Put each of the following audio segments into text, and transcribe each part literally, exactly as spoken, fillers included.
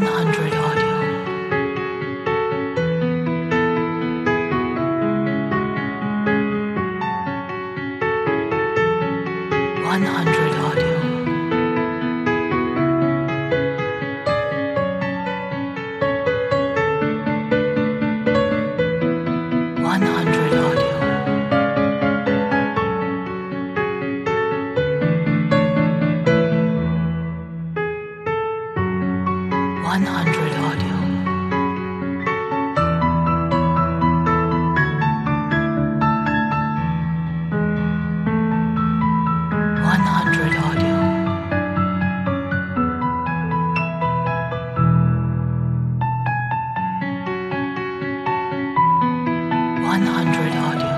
one hundred audio. one hundred audio. one hundred audio. one hundred audio. one hundred audio. one hundred audio.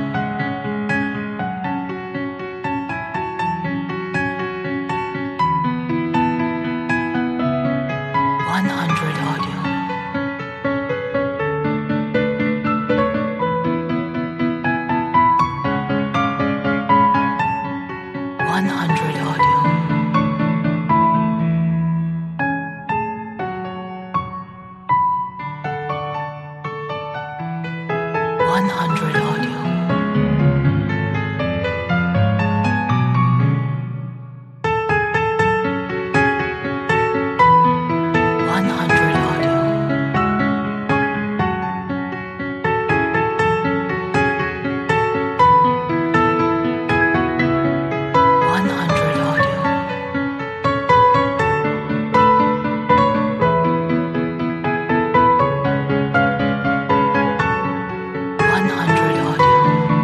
one hundred audio. one hundred audio. one hundred audio. one hundred audio. one hundred audio. one hundred audio.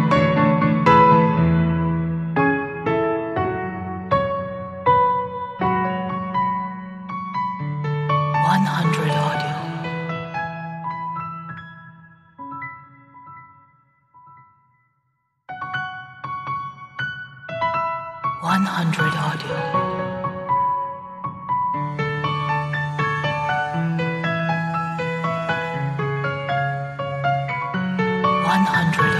one hundred audio. one hundred audio. one hundred